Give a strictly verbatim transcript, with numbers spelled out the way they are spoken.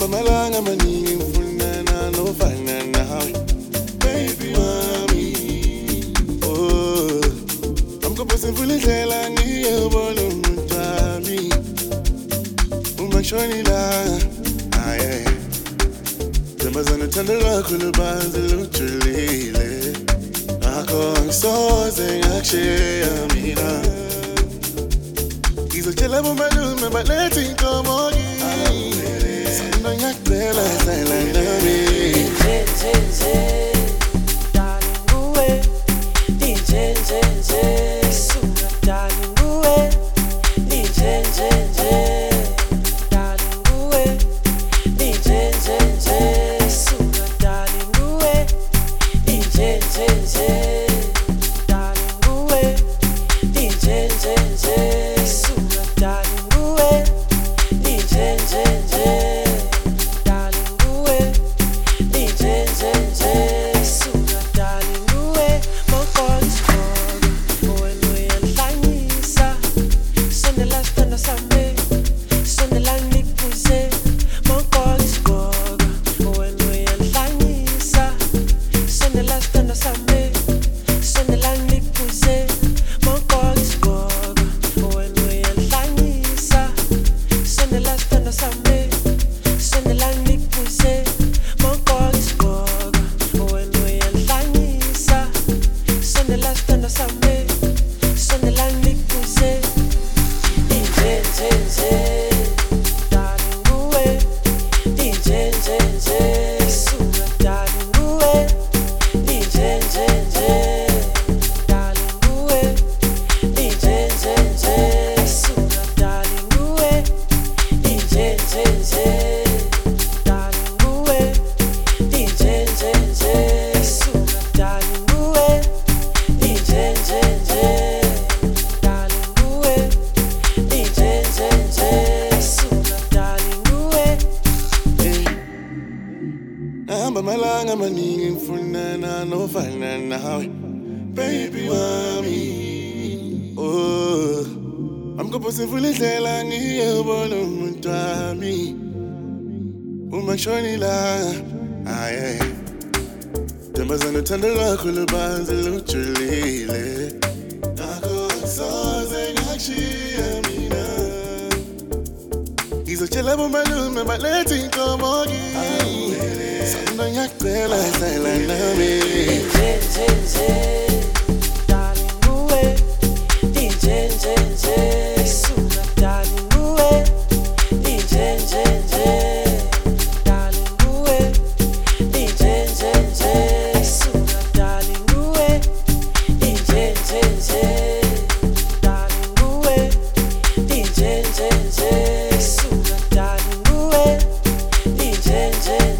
malanga maningi ngifuna nofana nawe baby wami. Oh, amkopose mvula indlela ngiyobona umuntu wami uma ngishonila. Ah yeah, zamazana uthando lwakho lubanzi lujulile, ngakho ngisoze ngakushiya mina. Ngizotshela bomalume balethe inkomo kimi, sona ngiyacela hlala nami. Malanga maningi ngifuna nofana nawe baby wami. Oh, amkopose mvula indlela ngiyobona umuntu wami uma ngishonila. Ah yeah, zamazana uthando lwakho lubanzi lujulile, ngakho ngisoze ngakushiya mina. Ngizotshela bomalume balethe inkomo kimi, sona ngiyacela hlala nami. J J